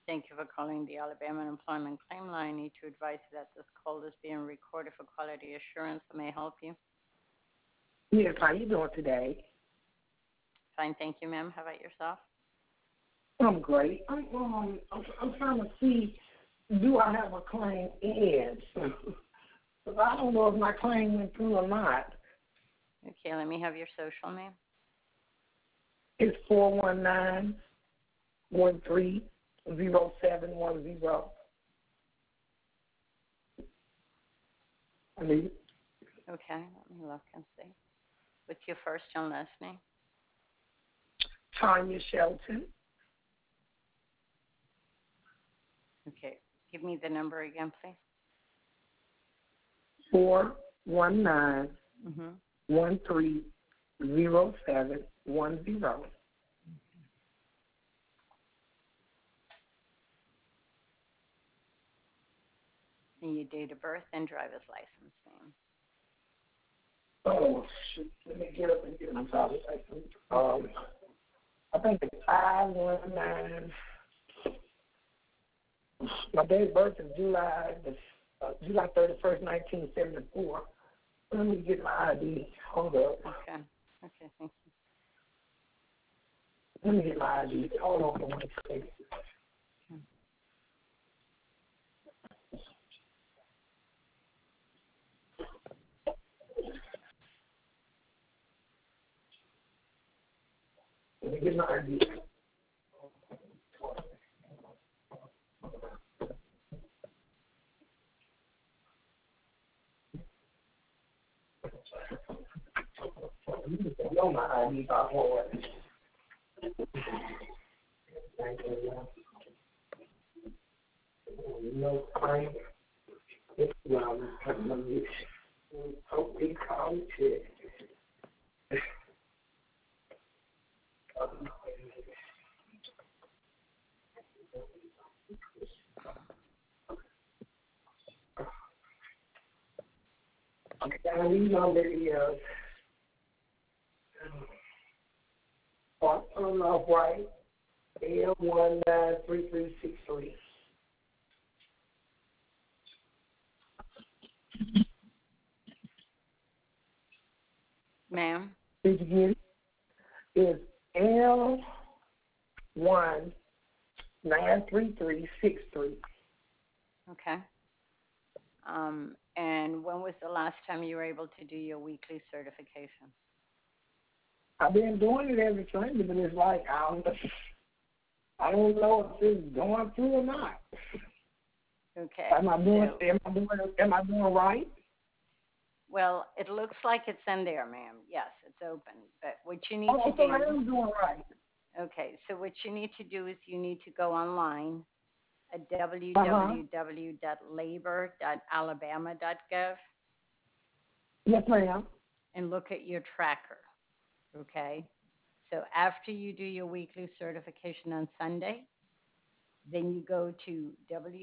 Thank you for calling the Alabama Unemployment Claim Line. I need to advise you that this call is being recorded for quality assurance. I may help you. Yes, how you doing today? Fine, thank you, ma'am. How about yourself? I'm great. I'm trying to see, do I have a claim in? Because I don't know if my claim went through or not. Okay, let me have your social name. It's 419-130710. I mean, Okay, let me look and see. What's your first and last name? Tanya Shelton. Okay, give me the number again, please. 419-130710. And your date of birth and driver's license name. Oh, shoot. Let me get up and get my driver's license. I think it's 519. My date of birth is July 31st, 1974. Let me get my ID. Hold up. Okay, thank you. Let me get my ID. Hold on for 1 second. Let me get my ID. I know my ID by heart. No claim. It's hope we call it. Okay, we know that he on off right, L193363. Ma'am? Did you get it? It's L193363. Okay. And when was the last time you were able to do your weekly certification? I've been doing it every Sunday, but it's like I don't know if it's going through or not. Okay. Am I doing right? Well, it looks like it's in there, ma'am. Yes, it's open. But what you need to So do. I am doing right. Okay, so what you need to do is you need to go online at www.labor.alabama.gov Yes, ma'am. and look at your tracker. Okay? So after you do your weekly certification on Sunday, then you go to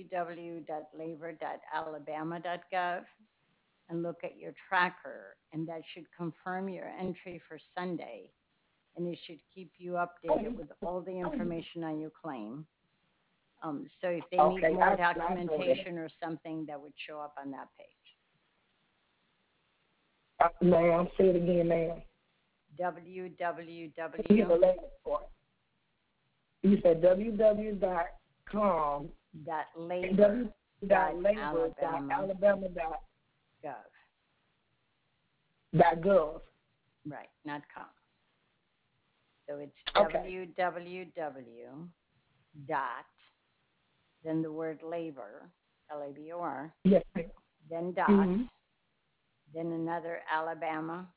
www.labor.alabama.gov and look at your tracker, and that should confirm your entry for Sunday, and it should keep you updated with all the information on your claim. So if they need more documentation or something, that would show up on that page. Ma'am, say it again, ma'am. www. You said www.com. www.labor.alabama.gov. Right, not com. So it's www. dot, then the word labor, L-A-B-O-R. Yes. Then dot, then another Alabama,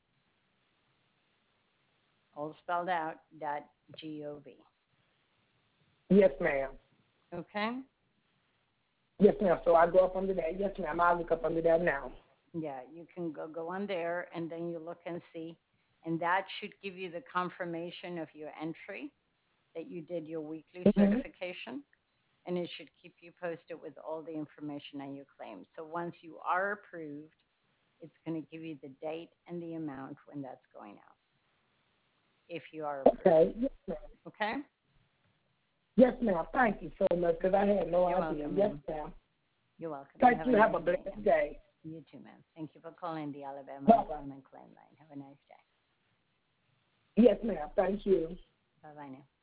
all spelled out, .gov. Yes, ma'am. Okay? Yes, ma'am. So I go up under that. Yes, ma'am. I'll look up under that now. Yeah, you can go on there, and then you look and see, and that should give you the confirmation of your entry that you did your weekly certification, and it should keep you posted with all the information on your claim. So once you are approved, it's going to give you the date and the amount when that's going out, if you are approved. Okay. Okay? Yes, ma'am. Thank you so much because I had no You're idea. welcome, Yes, ma'am. ma'am. You're welcome. You Thank have a you. Have nice a day, blessed ma'am. day. You too, ma'am. Thank you for calling the Alabama Bye-bye. Employment Claim Line. Have a nice day. Yes, ma'am. Thank you. Bye bye now.